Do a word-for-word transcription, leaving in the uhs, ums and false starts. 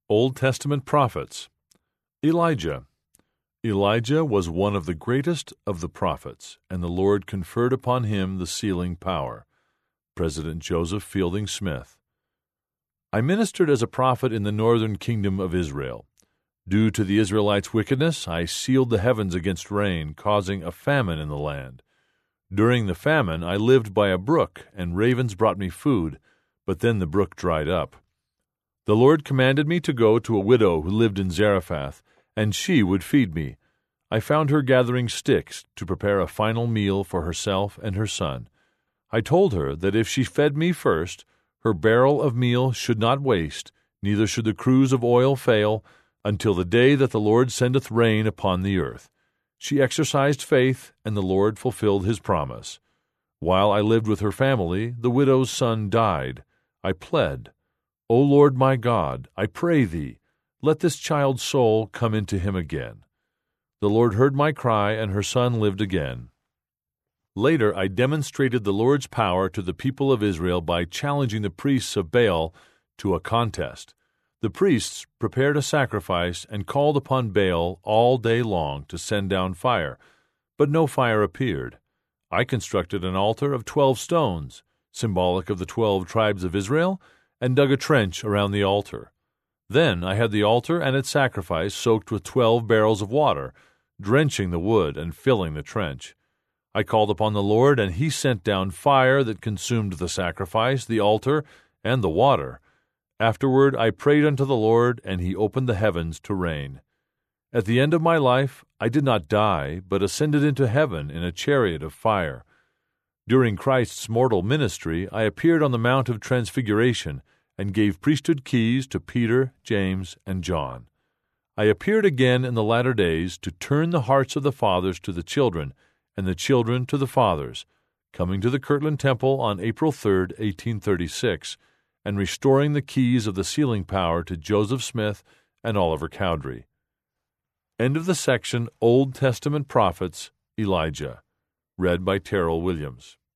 Old Testament Prophets. Elijah. Elijah was one of the greatest of the prophets, and the Lord conferred upon him the sealing power. President Joseph Fielding Smith. I ministered as a prophet in the northern kingdom of Israel. Due to the Israelites' wickedness, I sealed the heavens against rain, causing a famine in the land. During the famine, I lived by a brook, and ravens brought me food, but then the brook dried up. The Lord commanded me to go to a widow who lived in Zarephath, and she would feed me. I found her gathering sticks to prepare a final meal for herself and her son. I told her that if she fed me first, her barrel of meal should not waste, neither should the cruse of oil fail, until the day that the Lord sendeth rain upon the earth. She exercised faith, and the Lord fulfilled his promise. While I lived with her family, the widow's son died. I pled, O Lord my God, I pray thee, let this child's soul come into him again. The Lord heard my cry, and her son lived again. Later I demonstrated the Lord's power to the people of Israel by challenging the priests of Baal to a contest. The priests prepared a sacrifice and called upon Baal all day long to send down fire, but no fire appeared. I constructed an altar of twelve stones, symbolic of the twelve tribes of Israel, and dug a trench around the altar. Then I had the altar and its sacrifice soaked with twelve barrels of water, drenching the wood and filling the trench. I called upon the Lord, and he sent down fire that consumed the sacrifice, the altar, and the water. Afterward I prayed unto the Lord, and he opened the heavens to rain. At the end of my life I did not die, but ascended into heaven in a chariot of fire. During Christ's mortal ministry I appeared on the Mount of Transfiguration, and gave priesthood keys to Peter, James, and John. I appeared again in the latter days to turn the hearts of the fathers to the children, and the children to the fathers, coming to the Kirtland Temple on April third, eighteen thirty-six, and restoring the keys of the sealing power to Joseph Smith and Oliver Cowdery. End of the section Old Testament Prophets, Elijah. Read by Terrell Williams.